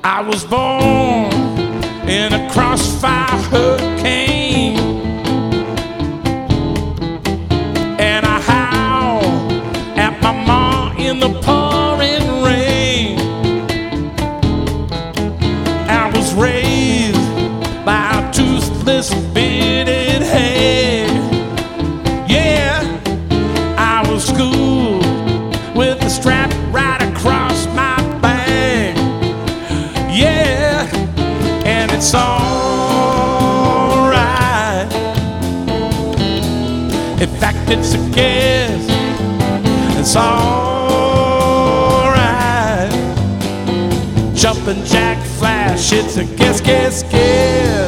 I was born in a crossfire hurricane, and I howled at my mom in the pouring rain. I was raised by a toothless, bearded head. Yeah, I was schooled with a strap right across my back. Yeah, and it's alright. In fact, it's a guess. It's alright. Jumping jack flash, it's a guess, guess, guess.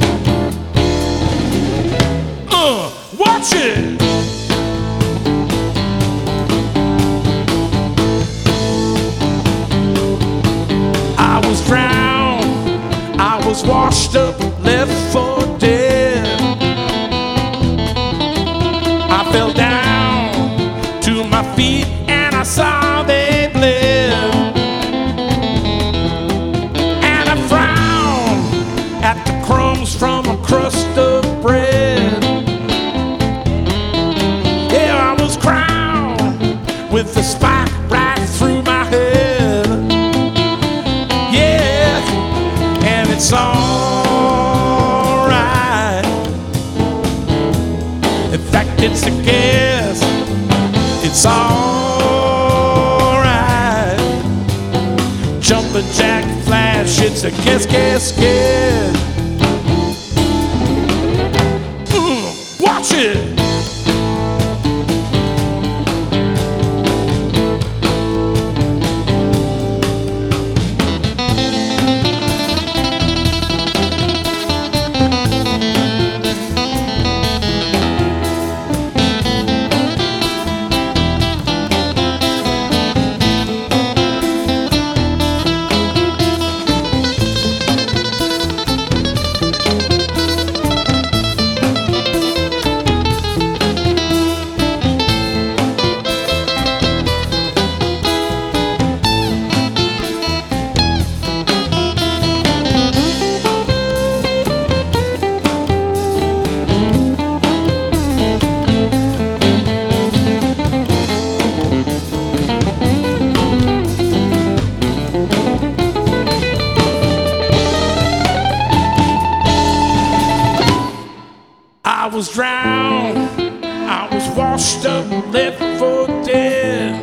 Watch it. I was drowned, I was washed up, left for dead. I fell down to my feet and I saw they bled. And I frowned at the crumbs from a crust of bread. Yeah, I was crowned with the spike right through my head. Yeah, and it's alright. In fact, it's a guess. It's alright. Jumping jack flash, it's a guess, guess, guess. Watch it. I was drowned, I was washed up, left for dead.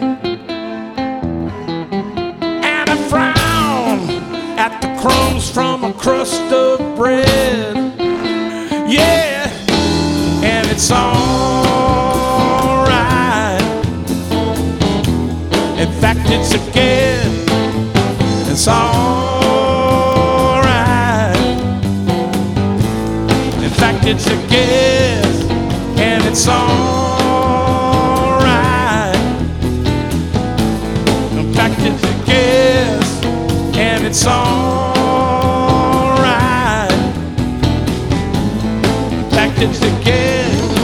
And I frowned at the crumbs from a crust of bread. Yeah, and it's alright. In fact, it's a guess. It's alright. In fact, it's a guess, and it's alright. In fact, it's a guess, and it's alright. In fact, it's a guess.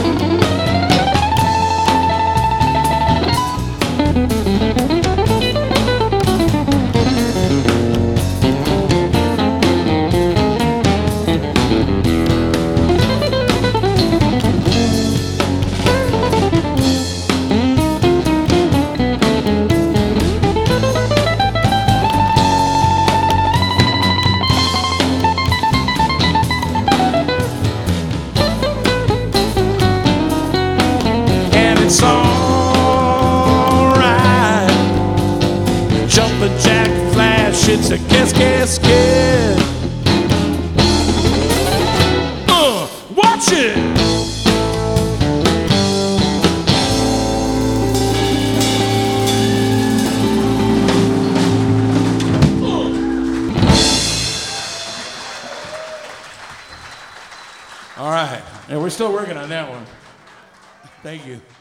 It's alright. Jumping jack flash, it's a guess, guess, guess. Watch it. All right, and we're still working on that one. Thank you.